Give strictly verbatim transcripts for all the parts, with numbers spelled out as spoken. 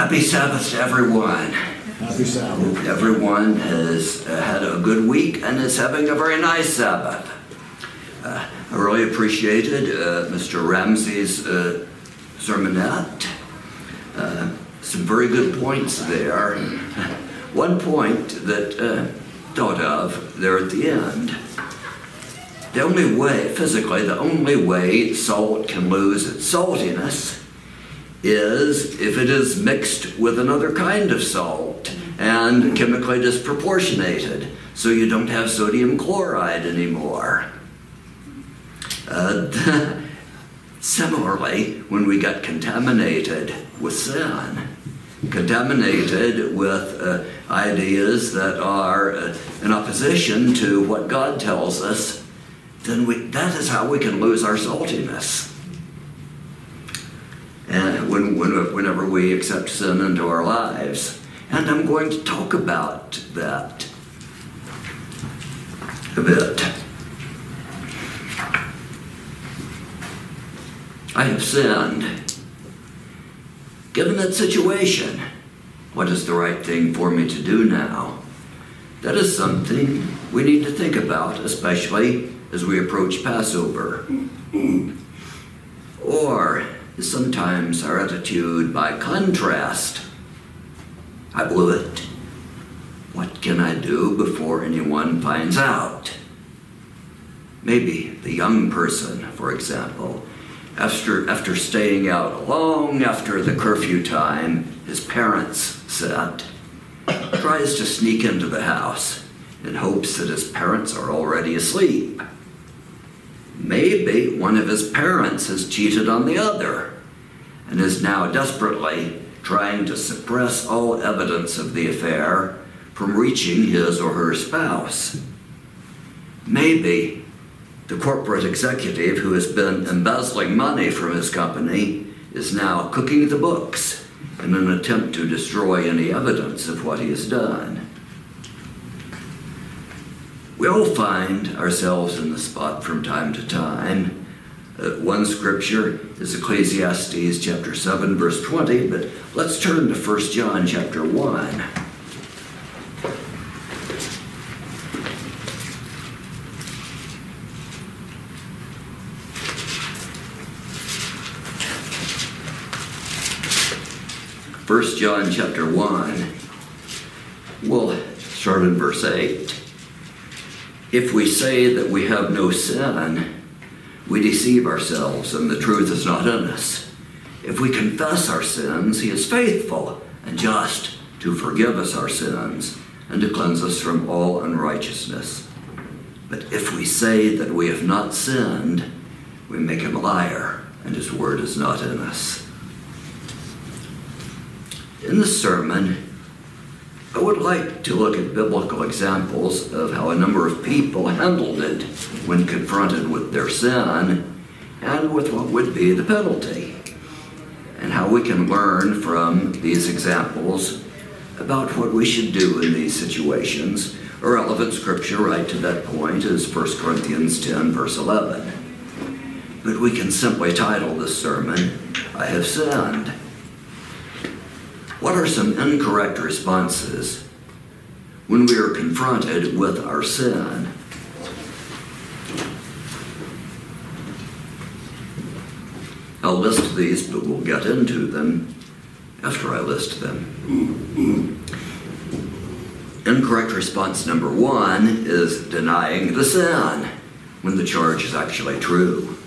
Happy Sabbath to everyone. Happy Sabbath. Everyone has uh, had a good week and is having a very nice Sabbath. Uh, I really appreciated uh, Mister Ramsey's uh, sermonette. Uh, some very good points there. One point that uh, thought of there at the end. The only way, physically, the only way salt can lose its saltiness is if it is mixed with another kind of salt and chemically disproportionated, so you don't have sodium chloride anymore. Uh, similarly, when we get contaminated with sin, contaminated with uh, ideas that are uh, in opposition to what God tells us, then we, that is how we can lose our saltiness. And when, when, whenever we accept sin into our lives. And I'm going to talk about that a bit. I have sinned. Given that situation, what is the right thing for me to do now? That is something we need to think about, especially as we approach Passover. Or is sometimes our attitude by contrast. I blew it. What can I do before anyone finds out? Maybe the young person, for example, after, after staying out long after the curfew time his parents set, tries to sneak into the house in hopes that his parents are already asleep. Maybe one of his parents has cheated on the other and is now desperately trying to suppress all evidence of the affair from reaching his or her spouse. Maybe the corporate executive who has been embezzling money from his company is now cooking the books in an attempt to destroy any evidence of what he has done. We all find ourselves in the spot from time to time. Uh, one scripture is Ecclesiastes chapter seven, verse twenty, but let's turn to First John chapter one. First John chapter one, we'll start in verse eight. If we say that we have no sin, we deceive ourselves and the truth is not in us. If we confess our sins, he is faithful and just to forgive us our sins and to cleanse us from all unrighteousness. But if we say that we have not sinned, we make him a liar and his word is not in us. In the sermon, I would like to look at biblical examples of how a number of people handled it when confronted with their sin and with what would be the penalty, and how we can learn from these examples about what we should do in these situations. A relevant scripture right to that point is First Corinthians ten, verse eleven. But we can simply title this sermon, I Have Sinned. What are some incorrect responses when we are confronted with our sin? I'll list these, but we'll get into them after I list them. Incorrect response number one is denying the sin when the charge is actually true.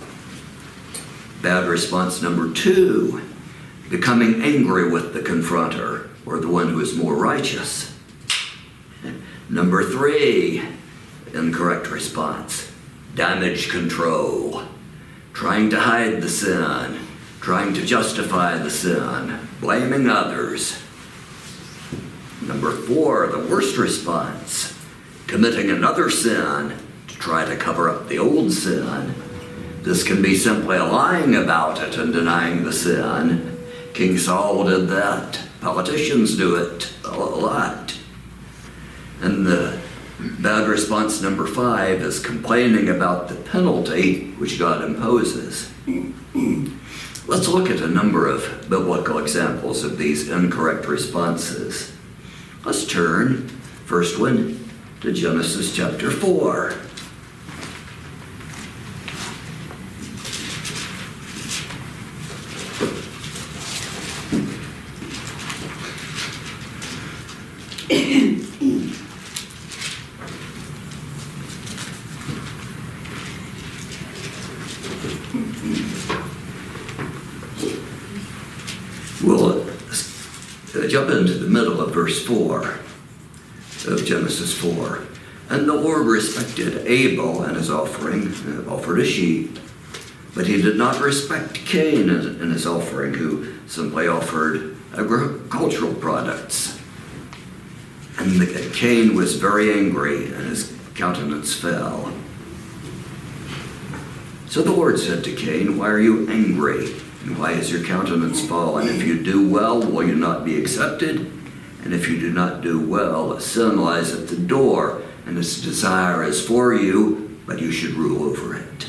Bad response number two, becoming angry with the confronter or the one who is more righteous. Number three, incorrect response, damage control, trying to hide the sin, trying to justify the sin, blaming others. Number four, the worst response, committing another sin to try to cover up the old sin. This can be simply lying about it and denying the sin. King Saul did that. Politicians do it a lot. And the bad response number five is complaining about the penalty which God imposes. Let's look at a number of biblical examples of these incorrect responses. Let's turn, first one, to Genesis chapter four. We'll uh, jump into the middle of verse four of Genesis four. And the Lord respected Abel and his offering, uh, offered a sheep, but he did not respect Cain and his offering, who simply offered agricultural products. And the, Cain was very angry, and his countenance fell. So the Lord said to Cain, "Why are you angry? And why is your countenance fallen? If you do well, will you not be accepted? And if you do not do well, sin lies at the door, and its desire is for you, but you should rule over it."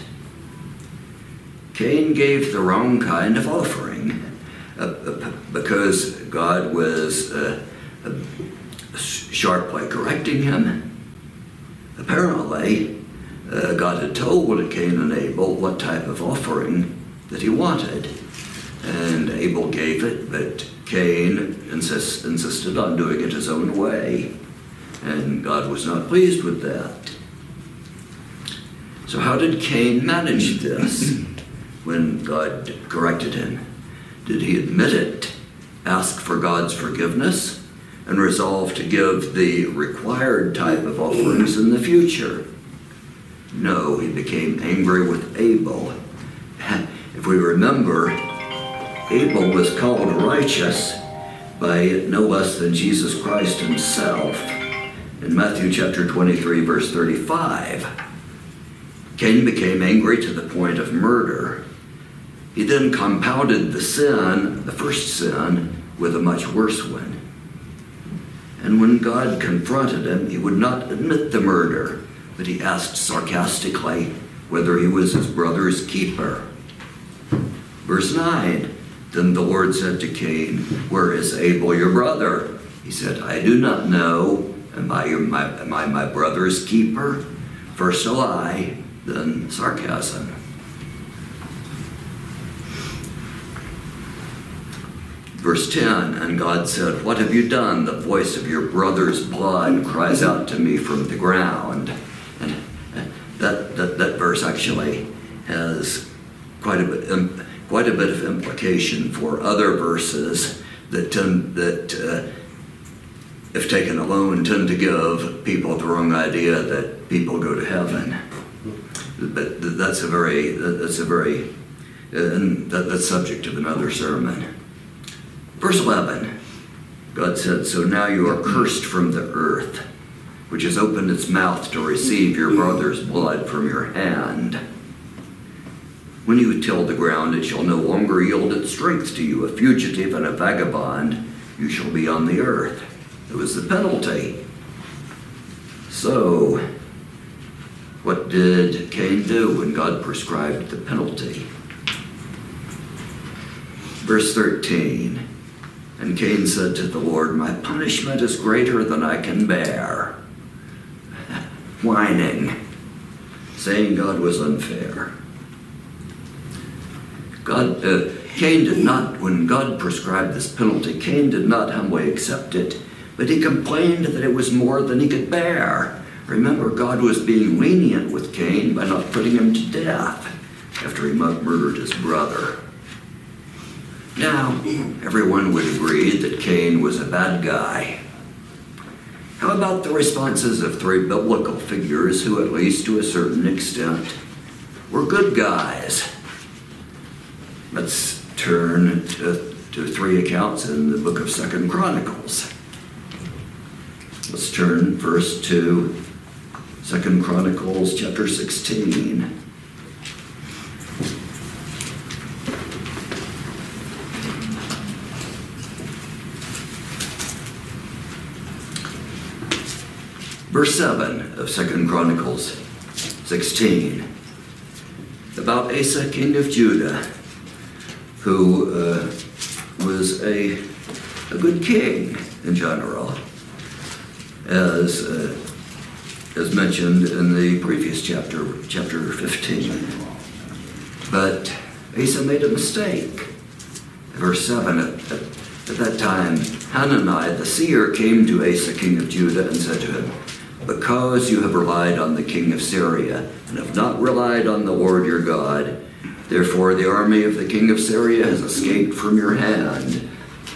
Cain gave the wrong kind of offering uh, uh, because God was uh, uh, sharply correcting him. Apparently, uh, God had told Cain and Abel what type of offering that he wanted. And Abel gave it, but Cain insist, insisted on doing it his own way. And God was not pleased with that. So how did Cain manage this when God corrected him? Did he admit it, ask for God's forgiveness, and resolve to give the required type of offerings in the future? No, he became angry with Abel. If we remember, Abel was called righteous by no less than Jesus Christ himself. In Matthew chapter twenty-three, verse thirty-five, Cain became angry to the point of murder. He then compounded the sin, the first sin, with a much worse one. And when God confronted him, he would not admit the murder, but he asked sarcastically whether he was his brother's keeper. Verse nine, then the Lord said to Cain, "Where is Abel your brother?" He said, "I do not know. Am I my, am I my brother's keeper?" First a lie, then sarcasm. Verse ten, and God said, "What have you done? The voice of your brother's blood cries out to me from the ground." And that, that, that verse actually has quite a bit, quite a bit of implication for other verses that tend, that, uh, if taken alone, tend to give people the wrong idea that people go to heaven. But that's a very, that's a very, uh, that, that's subject of another sermon. Verse eleven, God said, "So now you are cursed from the earth, which has opened its mouth to receive your brother's blood from your hand. When you till the ground, it shall no longer yield its strength to you. A fugitive and a vagabond, you shall be on the earth." It was the penalty. So, what did Cain do when God prescribed the penalty? Verse thirteen, and Cain said to the Lord, "My punishment is greater than I can bear." Whining, saying God was unfair. God, uh, Cain did not, when God prescribed this penalty, Cain did not humbly accept it, but he complained that it was more than he could bear. Remember, God was being lenient with Cain by not putting him to death after he murdered his brother. Now, everyone would agree that Cain was a bad guy. How about the responses of three biblical figures who, at least to a certain extent, were good guys? Let's turn to, to three accounts in the book of Second Chronicles. Let's turn first to Second Chronicles chapter sixteen. Verse seven of Second Chronicles sixteen. About Asa, king of Judah, who uh, was a, a good king in general, as uh, as mentioned in the previous chapter, chapter fifteen. But Asa made a mistake. Verse seven, at, at, at that time, Hanani the seer came to Asa, king of Judah, and said to him, because you have relied on the king of Syria, and have not relied on the Lord your God, therefore the army of the king of Syria has escaped from your hand.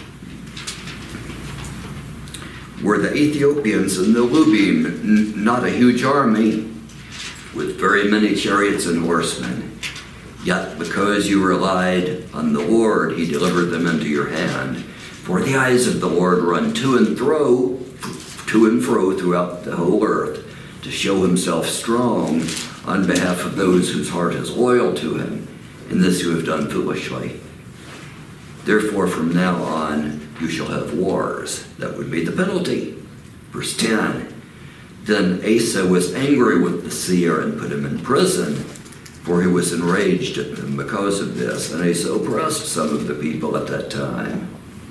Were the Ethiopians and the Lubim n- not a huge army, with very many chariots and horsemen? Yet because you relied on the Lord, he delivered them into your hand. For the eyes of the Lord run to and fro, to and fro throughout the whole earth, to show himself strong on behalf of those whose heart is loyal to him. In this you have done foolishly. Therefore from now on you shall have wars. That would be the penalty. Verse ten. Then Asa was angry with the seer and put him in prison, for he was enraged at them because of this. And Asa oppressed some of the people at that time.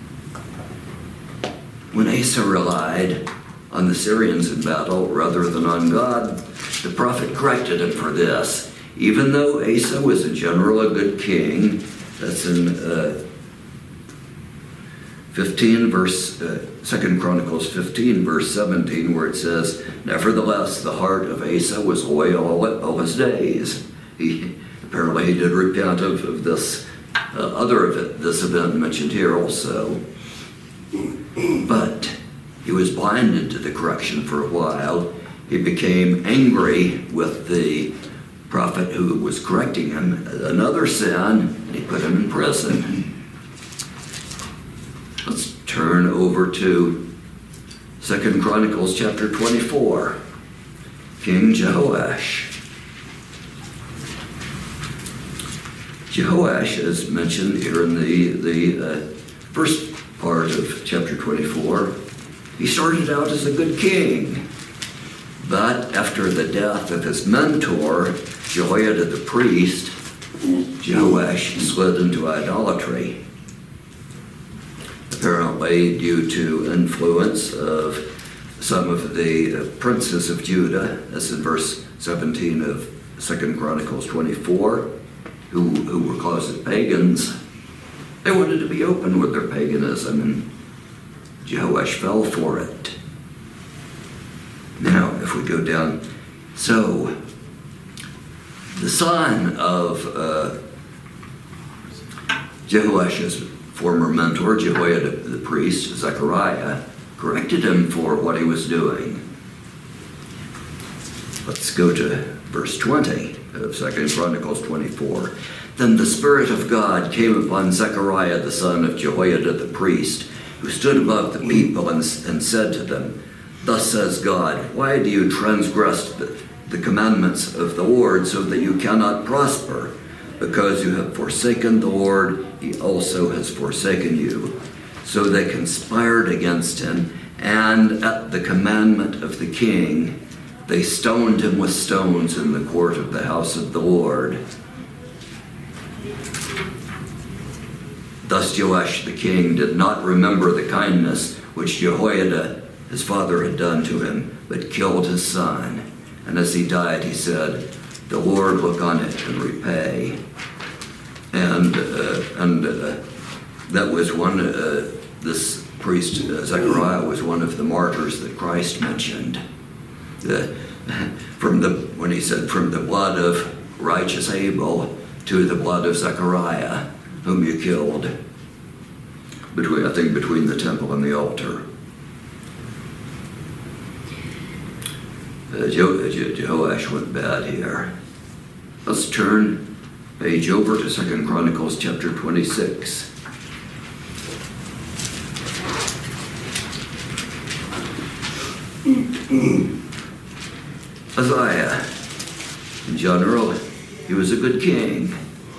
When Asa relied on the Syrians in battle rather than on God, the prophet corrected him for this. Even though Asa was in general a good king, that's in uh, fifteen verse, uh, Second Chronicles fifteen verse seventeen, where it says, nevertheless the heart of Asa was loyal all, all his days. He apparently he did repent of, of this uh, other event, this event mentioned here also. But he was blinded to the correction for a while. He became angry with the prophet who was correcting him, another sin, and he put him in prison. Let's turn over to Second Chronicles chapter twenty-four. King Jehoash. Jehoash is mentioned here in the, the uh, first part of chapter twenty-four. He started out as a good king, but after the death of his mentor, Jehoiada the priest, Jehoash slid into idolatry. Apparently due to influence of some of the princes of Judah, as in verse seventeen of Second Chronicles twenty-four, who, who were closet pagans. They wanted to be open with their paganism, and Jehoash fell for it. Now, if we go down, so the son of uh, Jehoash's former mentor, Jehoiada the priest, Zechariah, corrected him for what he was doing. Let's go to verse twenty of Second Chronicles twenty-four. Then the Spirit of God came upon Zechariah the son of Jehoiada the priest, who stood above the people and, and said to them, thus says God, why do you transgress the, the commandments of the Lord so that you cannot prosper? Because you have forsaken the Lord, he also has forsaken you. So they conspired against him, and at the commandment of the king, they stoned him with stones in the court of the house of the Lord. Thus Joash the king did not remember the kindness which Jehoiada his father had done to him, but killed his son. And as he died, he said, the Lord look on it and repay. And uh, and uh, that was one, uh, this priest, uh, Zechariah, was one of the martyrs that Christ mentioned. The, from the when he said, from the blood of righteous Abel to the blood of Zechariah, whom you killed, between I think between the temple and the altar. Uh, Je- Je- Jehoash went bad here. Let's turn page over to Second Chronicles chapter twenty-six. Uzziah, in general, he was a good king.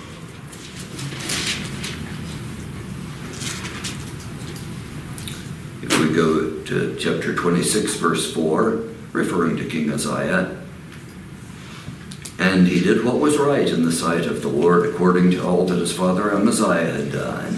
If we go to chapter twenty-six, verse four, referring to King Uzziah, And he did what was right in the sight of the Lord, according to all that his father Amaziah had done.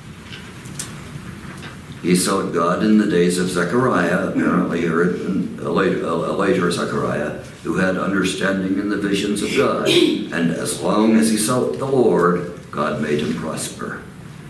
He sought God in the days of Zechariah, apparently a later, a later Zechariah, who had understanding in the visions of God. And as long as he sought the Lord, God made him prosper.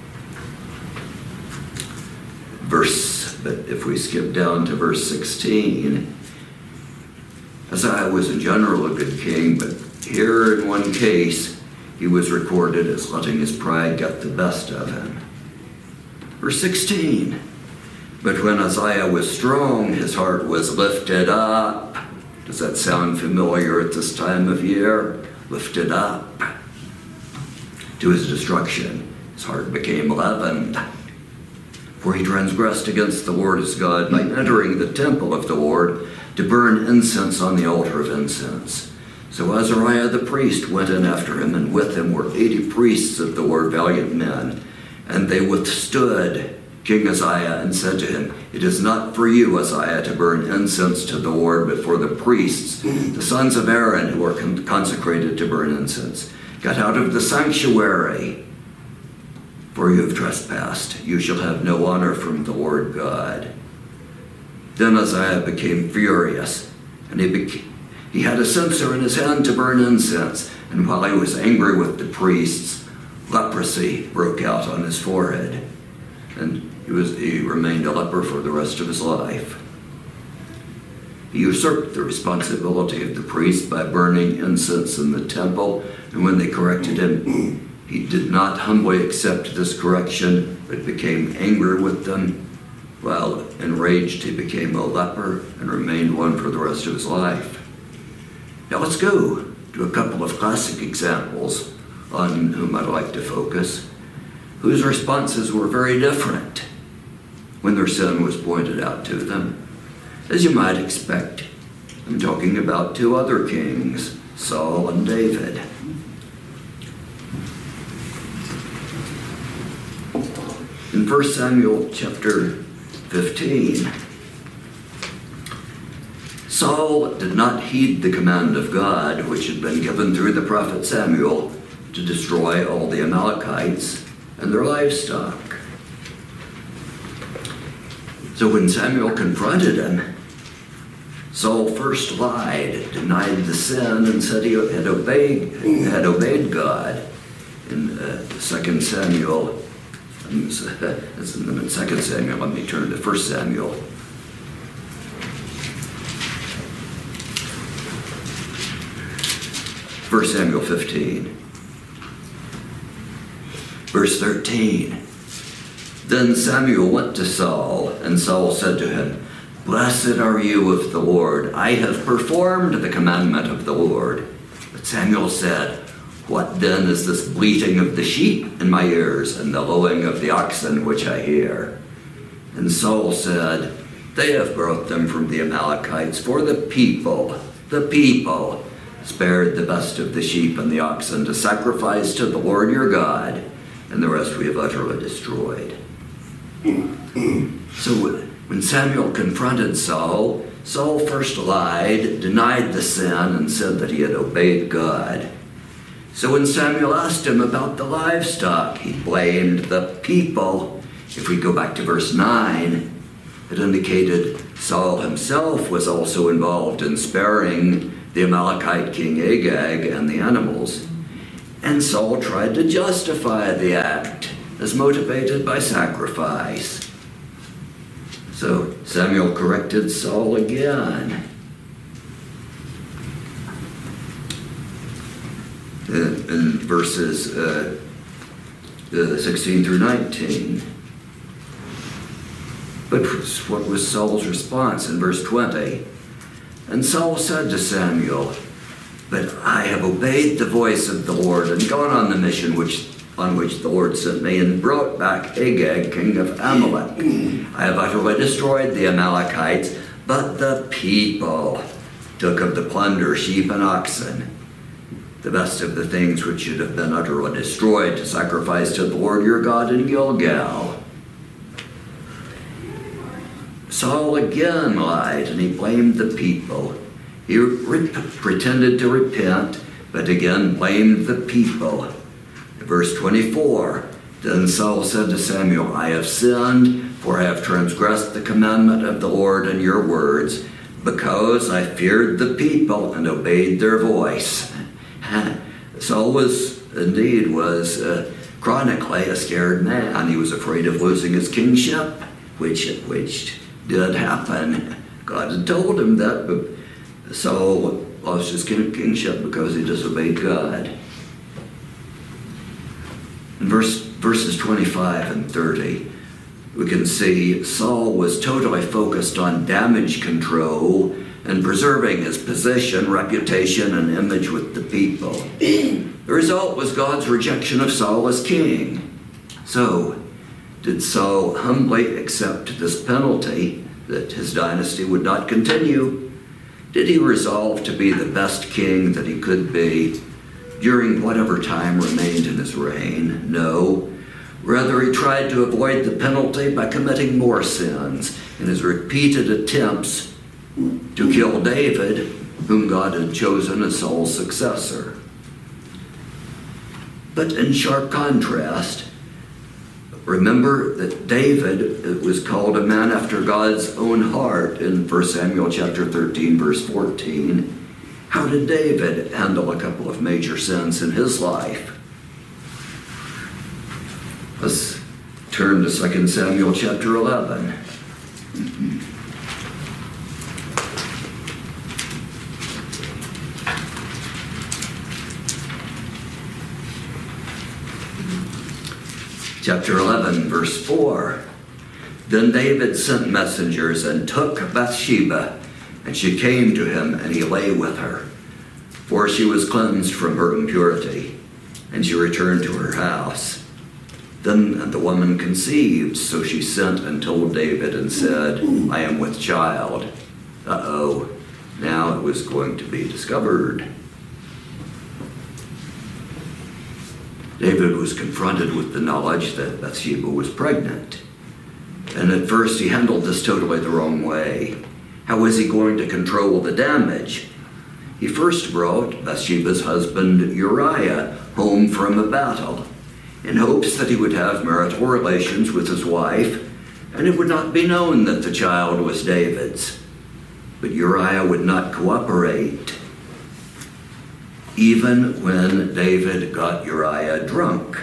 Verse, but if we skip down to verse sixteen, Uzziah was in general a good king, but here in one case, he was recorded as letting his pride get the best of him. Verse sixteen, but when Uzziah was strong, his heart was lifted up. Does that sound familiar at this time of year? Lifted up. To his destruction, his heart became leavened. For he transgressed against the Lord his God by entering the temple of the Lord to burn incense on the altar of incense. So Azariah the priest went in after him, and with him were eighty priests of the Lord, valiant men. And they withstood King Uzziah and said to him, it is not for you, Uzziah, to burn incense to the Lord, but for the priests, the sons of Aaron, who are consecrated to burn incense. Get out of the sanctuary, for you have trespassed. You shall have no honor from the Lord God. Then Uzziah became furious, and he, beca- he had a censer in his hand to burn incense. And while he was angry with the priests, leprosy broke out on his forehead, and he, was, he remained a leper for the rest of his life. He usurped the responsibility of the priests by burning incense in the temple, and when they corrected him, he did not humbly accept this correction, but became angry with them. While enraged, he became a leper and remained one for the rest of his life. Now let's go to a couple of classic examples on whom I'd like to focus, whose responses were very different when their sin was pointed out to them. As you might expect, I'm talking about two other kings, Saul and David. In First Samuel chapter fifteen, Saul did not heed the command of God, which had been given through the prophet Samuel, to destroy all the Amalekites and their livestock. So when Samuel confronted him, Saul first lied, denied the sin, and said he had obeyed, had obeyed God. In uh, Second Samuel, It's in Second Samuel. Let me turn to First Samuel. First Samuel fifteen. Verse thirteen. Then Samuel went to Saul, and Saul said to him, Blessed are you of the Lord. I have performed the commandment of the Lord. But Samuel said, What then is this bleating of the sheep in my ears and the lowing of the oxen which I hear? And Saul said, They have brought them from the Amalekites, for the people, the people, spared the best of the sheep and the oxen to sacrifice to the Lord your God, and the rest we have utterly destroyed. So when Samuel confronted Saul, Saul first lied, denied the sin, and said that he had obeyed God. So when Samuel asked him about the livestock, he blamed the people. If we go back to verse nine, it indicated Saul himself was also involved in sparing the Amalekite king Agag and the animals. And Saul tried to justify the act as motivated by sacrifice. So Samuel corrected Saul again. In verses uh, uh, sixteen through nineteen. But what was Saul's response in verse twenty? And Saul said to Samuel, But I have obeyed the voice of the Lord and gone on the mission which on which the Lord sent me, and brought back Agag, king of Amalek. I have utterly destroyed the Amalekites, but the people took of the plunder sheep and oxen, the best of the things which should have been utterly destroyed, to sacrifice to the Lord your God in Gilgal. Saul again lied, and he blamed the people. He re- pretended to repent, but again blamed the people. Verse twenty-four, then Saul said to Samuel, I have sinned, for I have transgressed the commandment of the Lord in your words, because I feared the people and obeyed their voice. Saul was, indeed, was uh, chronically a scared man. He was afraid of losing his kingship, which, which did happen. God had told him that, but Saul lost his kingship because he disobeyed God. In verse, verses twenty-five and thirty, we can see Saul was totally focused on damage control and preserving his position, reputation, and image with the people. The result was God's rejection of Saul as king. So, did Saul humbly accept this penalty that his dynasty would not continue? Did he resolve to be the best king that he could be during whatever time remained in his reign? No. Rather, he tried to avoid the penalty by committing more sins in his repeated attempts to kill David, whom God had chosen as Saul's successor. But in sharp contrast, remember that David was called a man after God's own heart in First Samuel chapter thirteen, verse fourteen. How did David handle a couple of major sins in his life? Let's turn to Second Samuel chapter eleven. Chapter eleven, verse four. Then David sent messengers and took Bathsheba, and she came to him, and he lay with her, for she was cleansed from her impurity, and she returned to her house. Then the woman conceived, so she sent and told David and said, I am with child. Uh-oh, now it was going to be discovered. David was confronted with the knowledge that Bathsheba was pregnant. And at first he handled this totally the wrong way. How was he going to control the damage? He first brought Bathsheba's husband Uriah home from a battle in hopes that he would have marital relations with his wife, and it would not be known that the child was David's. But Uriah would not cooperate, even when David got Uriah drunk.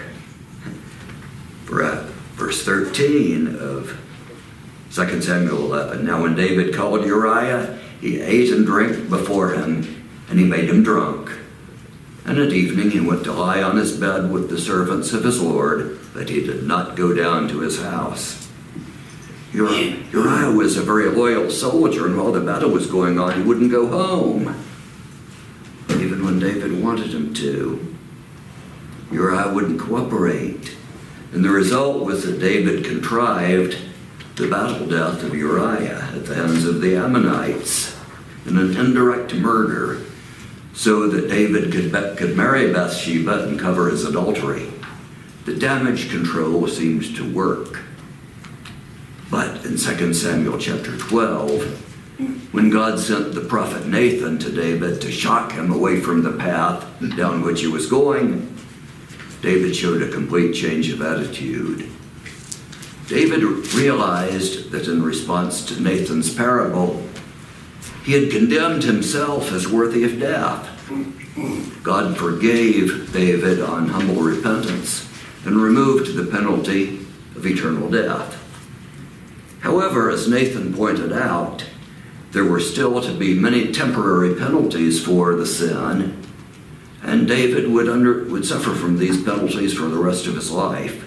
Verse thirteen of Second Samuel eleven. Now when David called Uriah, he ate and drank before him, and he made him drunk. And at evening he went to lie on his bed with the servants of his lord, but he did not go down to his house. Uriah was a very loyal soldier, and while the battle was going on, he wouldn't go home, even when David wanted him to. Uriah wouldn't cooperate, and the result was that David contrived the battle death of Uriah at the hands of the Ammonites in an indirect murder, so that David could, could marry Bathsheba and cover his adultery. The damage control seems to work. But in Second Samuel chapter twelve, when God sent the prophet Nathan to David to shock him away from the path down which he was going, David showed a complete change of attitude. David realized that in response to Nathan's parable, he had condemned himself as worthy of death. God forgave David on humble repentance and removed the penalty of eternal death. However, as Nathan pointed out, there were still to be many temporary penalties for the sin, and David would, under, would suffer from these penalties for the rest of his life.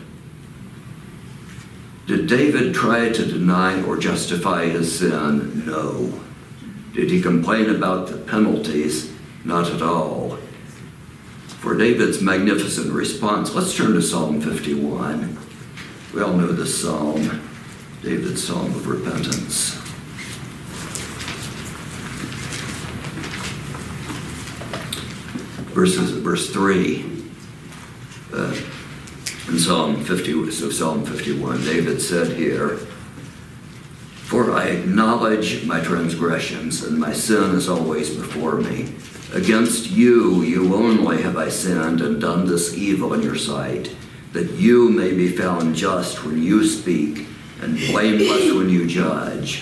Did David try to deny or justify his sin? No. Did he complain about the penalties? Not at all. For David's magnificent response, let's turn to Psalm fifty-one. We all know this psalm, David's psalm of repentance. Verses, verse three, uh, in Psalm fifty, so Psalm fifty-one, David said here, For I acknowledge my transgressions, and my sin is always before me. Against you, you only have I sinned and done this evil in your sight, that you may be found just when you speak and blameless when you judge.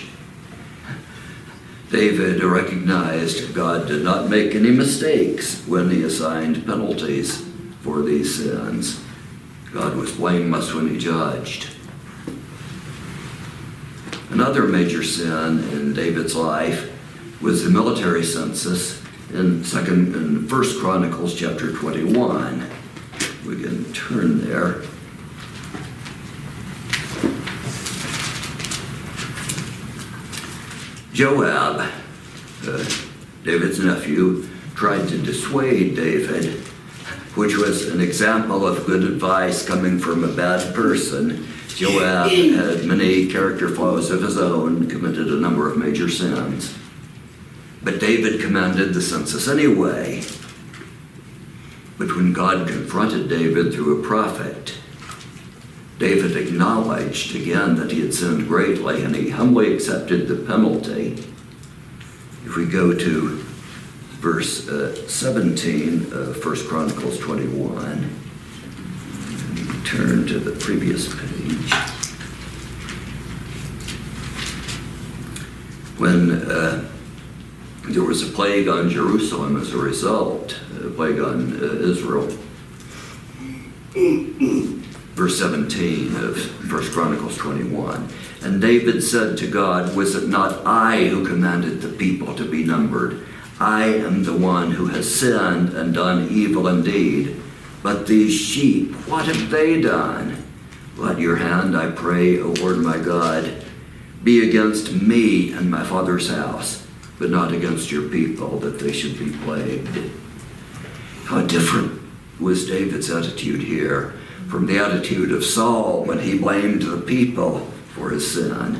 David recognized God did not make any mistakes when he assigned penalties for these sins. God was blameless when he judged. Another major sin in David's life was the military census in second in First Chronicles chapter twenty-one. We can turn there. Joab, uh, David's nephew, tried to dissuade David, which was an example of good advice coming from a bad person. Joab had many character flaws of his own, committed a number of major sins. But David commanded the census anyway. But when God confronted David through a prophet, David acknowledged again that he had sinned greatly, and he humbly accepted the penalty. If we go to verse uh, seventeen of First Chronicles twenty-one, turn to the previous page. When uh, there was a plague on Jerusalem as a result, a plague on uh, Israel. Verse seventeen of First Chronicles twenty-one. And David said to God, was it not I who commanded the people to be numbered? I am the one who has sinned and done evil indeed. But these sheep, what have they done? Let your hand, I pray, O Lord my God, be against me and my father's house, but not against your people, that they should be plagued. How different was David's attitude here from the attitude of Saul when he blamed the people for his sin.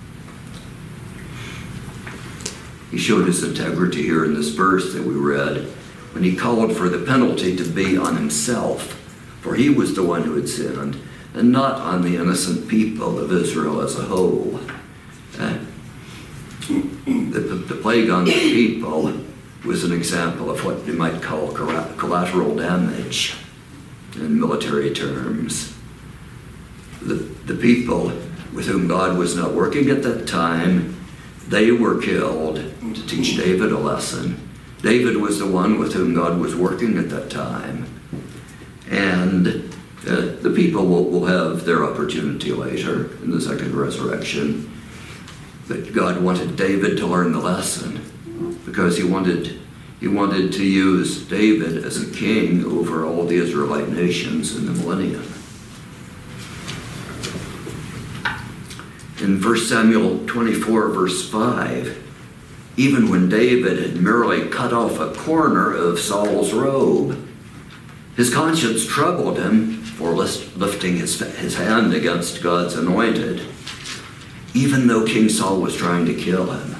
He showed his integrity here in this verse that we read when he called for the penalty to be on himself, for he was the one who had sinned, and not on the innocent people of Israel as a whole. Uh, the, the plague on the people was an example of what you might call collateral damage in military terms. The, the people with whom God was not working at that time, they were killed to teach David a lesson. David was the one with whom God was working at that time. And uh, the people will, will have their opportunity later in the second resurrection. But God wanted David to learn the lesson because he wanted He wanted to use David as a king over all the Israelite nations in the millennium. In First Samuel twenty-four, verse five, even when David had merely cut off a corner of Saul's robe, his conscience troubled him for lifting his, his hand against God's anointed, even though King Saul was trying to kill him.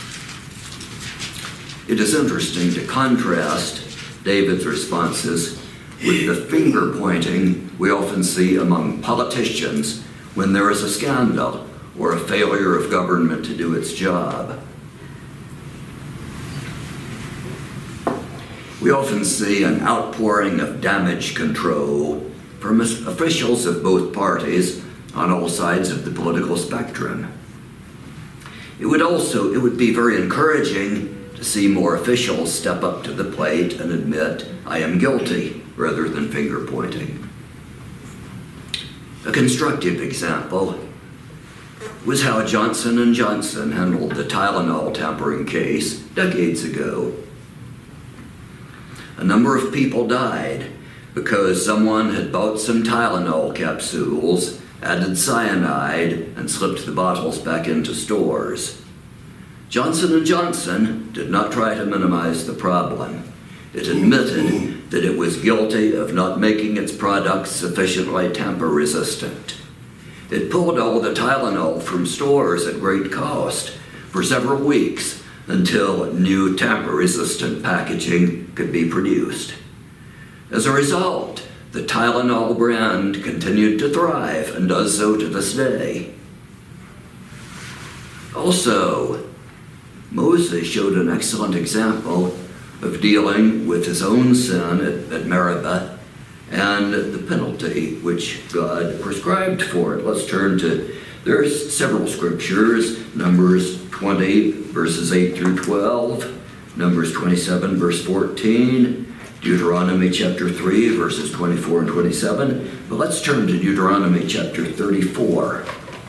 It is interesting to contrast David's responses with the finger pointing we often see among politicians when there is a scandal or a failure of government to do its job. We often see an outpouring of damage control from officials of both parties on all sides of the political spectrum. It would also, it would be very encouraging to see more officials step up to the plate and admit, I am guilty, rather than finger pointing. A constructive example was how Johnson and Johnson handled the Tylenol tampering case decades ago. A number of people died because someone had bought some Tylenol capsules, added cyanide, and slipped the bottles back into stores. Johnson and Johnson did not try to minimize the problem. It admitted that it was guilty of not making its products sufficiently tamper-resistant. It pulled all the Tylenol from stores at great cost for several weeks until new tamper-resistant packaging could be produced. As a result, the Tylenol brand continued to thrive and does so to this day. Also, Moses showed an excellent example of dealing with his own sin at, at Meribah and the penalty which God prescribed for it. Let's turn to, there's several scriptures, Numbers twenty, verses eight through twelve, Numbers twenty-seven, verse fourteen, Deuteronomy chapter three, verses twenty-four and twenty-seven. But let's turn to Deuteronomy chapter thirty-four.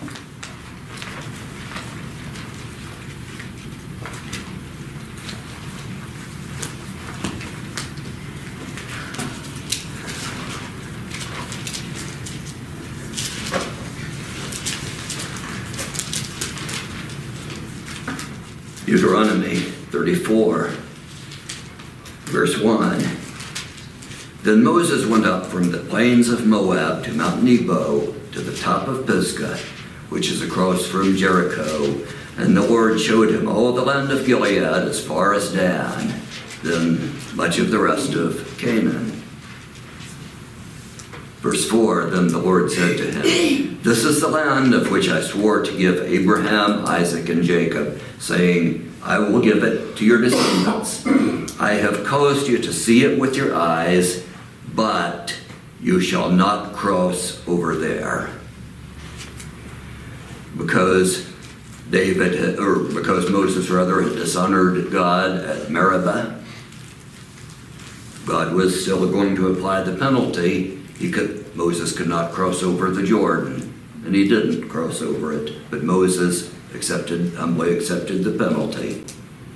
Deuteronomy thirty-four, verse one. Then Moses went up from the plains of Moab to Mount Nebo to the top of Pisgah, which is across from Jericho. And the Lord showed him all the land of Gilead as far as Dan, then much of the rest of Canaan. Verse four, then the Lord said to him, this is the land of which I swore to give Abraham, Isaac, and Jacob, saying, I will give it to your descendants. I have caused you to see it with your eyes, but you shall not cross over there. Because David, had, or because Moses rather had dishonored God at Meribah, God was still going to apply the penalty. He could, Moses could not cross over the Jordan, and he didn't cross over it. But Moses accepted, humbly accepted the penalty.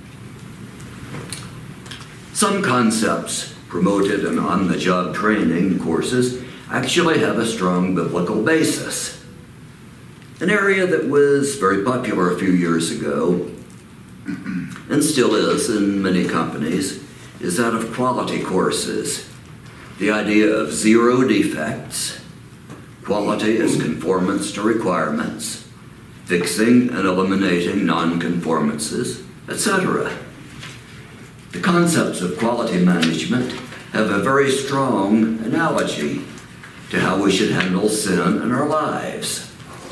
Some concepts promoted in on-the-job training courses actually have a strong biblical basis. An area that was very popular a few years ago, and still is in many companies, is that of quality courses. The idea of zero defects, quality as conformance to requirements, fixing and eliminating non-conformances, et cetera. The concepts of quality management have a very strong analogy to how we should handle sin in our lives.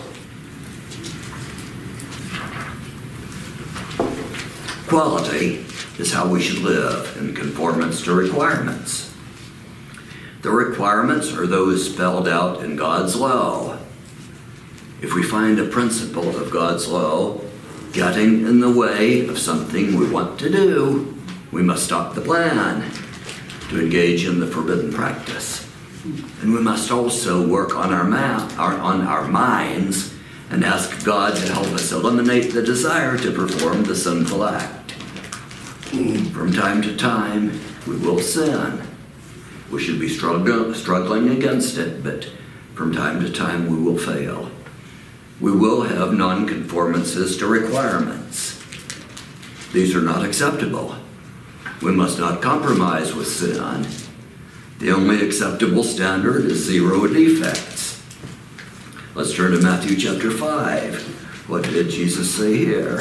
Quality is how we should live in conformance to requirements. The requirements are those spelled out in God's law. If we find a principle of God's law getting in the way of something we want to do, we must stop the plan to engage in the forbidden practice. And we must also work on our, ma- our, on our minds and ask God to help us eliminate the desire to perform the sinful act. From time to time, we will sin. We should be struggle, struggling against it, but from time to time we will fail. We will have non-conformances to requirements. These are not acceptable. We must not compromise with sin. The only acceptable standard is zero defects. Let's turn to Matthew chapter five. What did Jesus say here?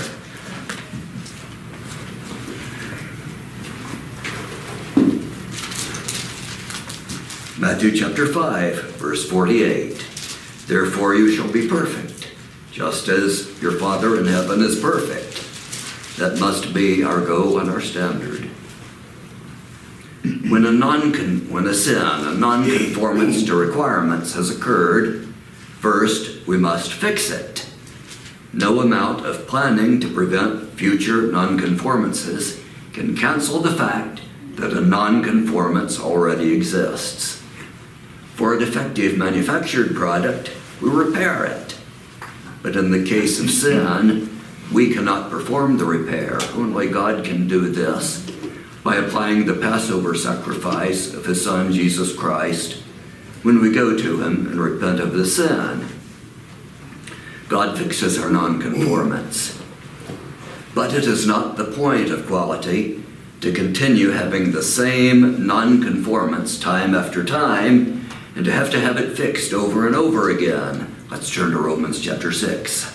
Matthew chapter five, verse forty-eight. Therefore you shall be perfect, just as your Father in heaven is perfect. That must be our goal and our standard. When a non when a sin, a non-conformance to requirements has occurred, first we must fix it. No amount of planning to prevent future non-conformances can cancel the fact that a non-conformance already exists. For a defective manufactured product, we repair it. But in the case of sin, we cannot perform the repair. Only God can do this by applying the Passover sacrifice of his Son, Jesus Christ, when we go to him and repent of the sin. God fixes our non-conformance. But it is not the point of quality to continue having the same non-conformance time after time and to have to have it fixed over and over again. Let's turn to Romans chapter six.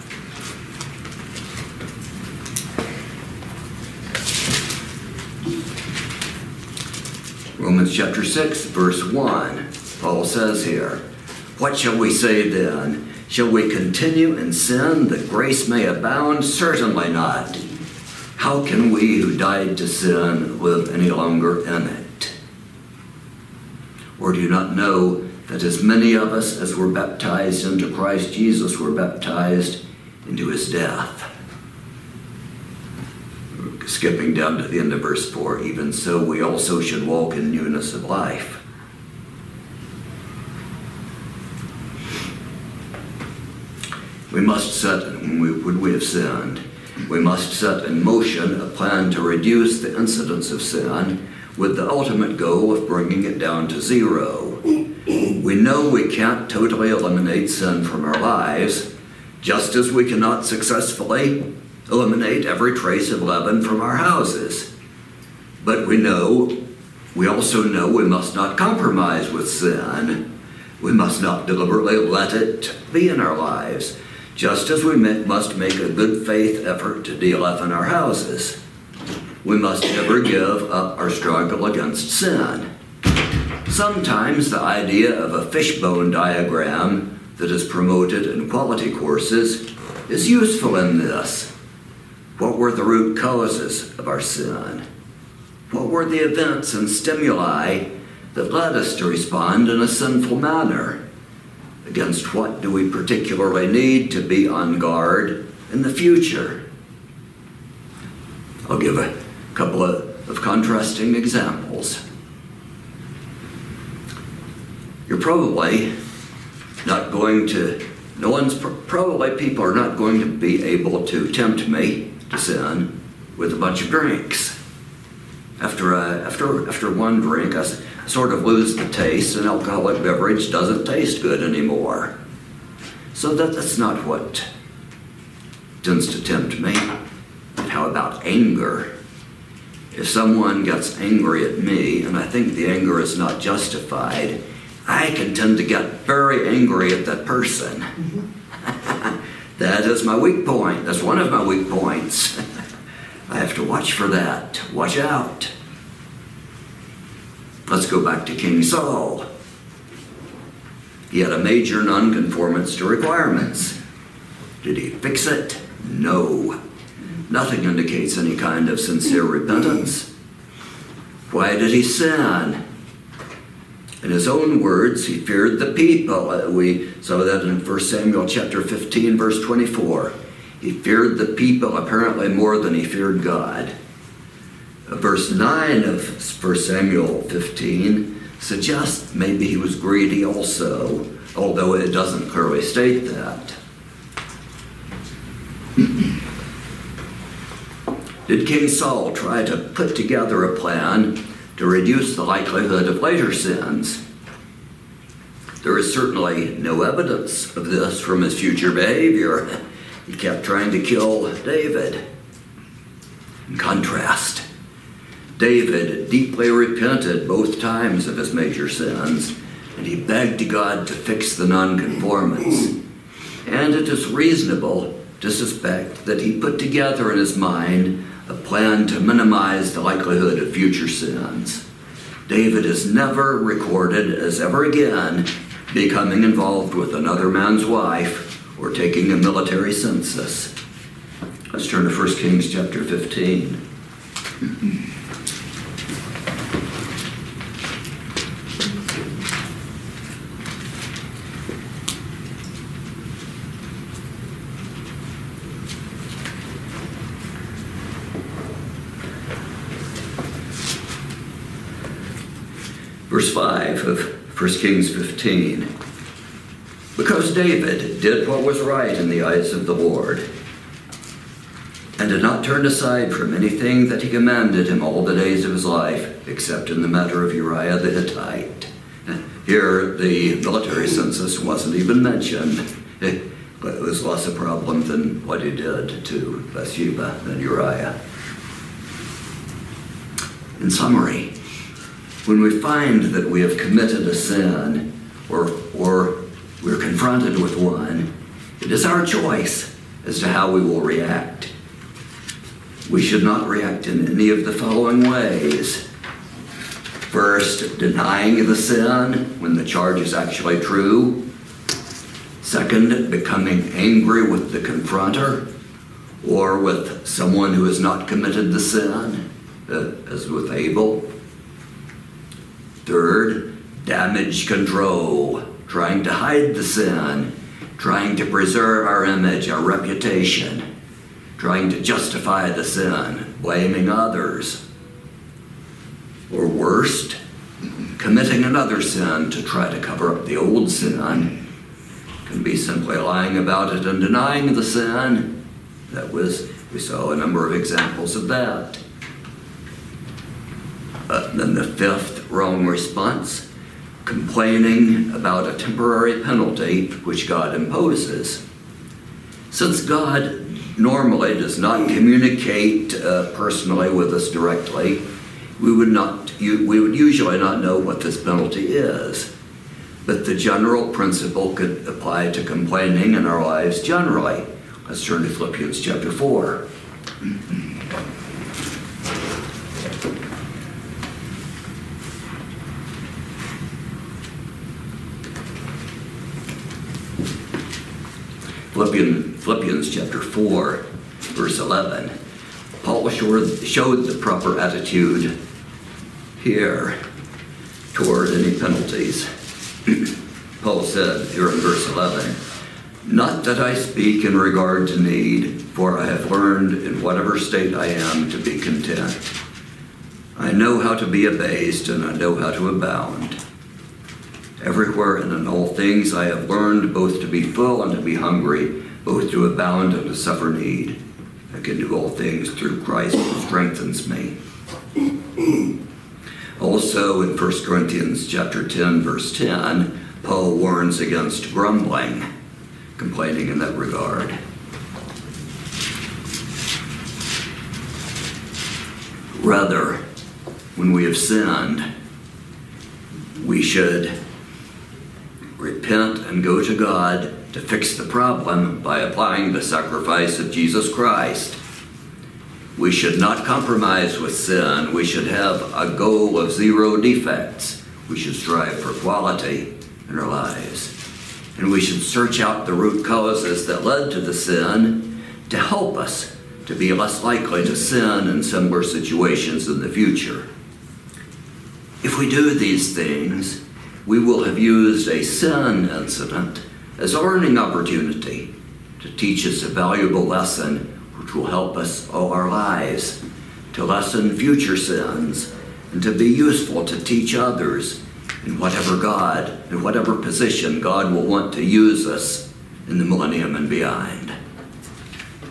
Romans chapter six, verse one. Paul says here, what shall we say then? Shall we continue in sin that grace may abound? Certainly not. How can we who died to sin live any longer in it? Or do you not know that as many of us as were baptized into Christ Jesus were baptized into his death? Skipping down to the end of verse four, even so we also should walk in newness of life. We must set, when we, when we have sinned, we must set in motion a plan to reduce the incidence of sin with the ultimate goal of bringing it down to zero. We know we can't totally eliminate sin from our lives, just as we cannot successfully eliminate every trace of leaven from our houses. But we know, we also know we must not compromise with sin. We must not deliberately let it be in our lives, just as we must make a good faith effort to de-leaven our houses. We must never give up our struggle against sin. Sometimes the idea of a fishbone diagram that is promoted in quality courses is useful in this. What were the root causes of our sin? What were the events and stimuli that led us to respond in a sinful manner? Against what do we particularly need to be on guard in the future? I'll give a couple of, of contrasting examples. You're probably not going to, no one's, probably people are not going to be able to tempt me to sin with a bunch of drinks. After, a, after, after one drink, I sort of lose the taste. An alcoholic beverage doesn't taste good anymore. So that, that's not what tends to tempt me. But how about anger? If someone gets angry at me and I think the anger is not justified, I can tend to get very angry at that person. Mm-hmm. That is my weak point. That's one of my weak points. I have to watch for that. Watch out. Let's go back to King Saul. He had a major nonconformance to requirements. Did he fix it? No. Nothing indicates any kind of sincere repentance. Why did he sin? In his own words, he feared the people. We saw that in First Samuel chapter fifteen, verse twenty-four. He feared the people apparently more than he feared God. Verse nine of First Samuel fifteen suggests maybe he was greedy also, although it doesn't clearly state that. Did King Saul try to put together a plan to reduce the likelihood of later sins? There is certainly no evidence of this from his future behavior. He kept trying to kill David. In contrast, David deeply repented both times of his major sins, and he begged God to fix the nonconformance. And it is reasonable to suspect that he put together in his mind a plan to minimize the likelihood of future sins. David is never recorded as ever again becoming involved with another man's wife or taking a military census. Let's turn to First Kings chapter fifteen. Verse five of First Kings fifteen. Because David did what was right in the eyes of the Lord, and did not turn aside from anything that he commanded him all the days of his life, except in the matter of Uriah the Hittite. Here, the military census wasn't even mentioned. It was less a problem than what he did to Bathsheba and Uriah. In summary, when we find that we have committed a sin, or, or we're confronted with one, it is our choice as to how we will react. We should not react in any of the following ways. First, denying the sin when the charge is actually true. Second, becoming angry with the confronter or with someone who has not committed the sin, uh, as with Abel. Third, damage control, trying to hide the sin, trying to preserve our image, our reputation, trying to justify the sin, blaming others. Or worst, committing another sin to try to cover up the old sin. Can be simply lying about it and denying the sin. That was, we saw a number of examples of that. Uh, then the fifth wrong response, complaining about a temporary penalty which God imposes. Since God normally does not communicate uh, personally with us directly, we would not, we would usually not know what this penalty is. But the general principle could apply to complaining in our lives generally. Let's turn to Philippians chapter four. Philippians, Philippians chapter four, verse eleven. Paul showed the proper attitude here toward any penalties. Paul said here in verse eleven, "Not that I speak in regard to need, for I have learned in whatever state I am to be content. I know how to be abased, and I know how to abound. Everywhere and in all things I have learned both to be full and to be hungry, both to abound and to suffer need. I can do all things through Christ who strengthens me." Also in First Corinthians chapter ten, verse ten, Paul warns against grumbling, complaining in that regard. Rather, when we have sinned, we should repent and go to God to fix the problem by applying the sacrifice of Jesus Christ. We should not compromise with sin. We should have a goal of zero defects. We should strive for quality in our lives. And we should search out the root causes that led to the sin to help us to be less likely to sin in similar situations in the future. If we do these things, we will have used a sin incident as a learning opportunity to teach us a valuable lesson which will help us all our lives, to lessen future sins, and to be useful to teach others in whatever God, in whatever position God will want to use us in the millennium and beyond.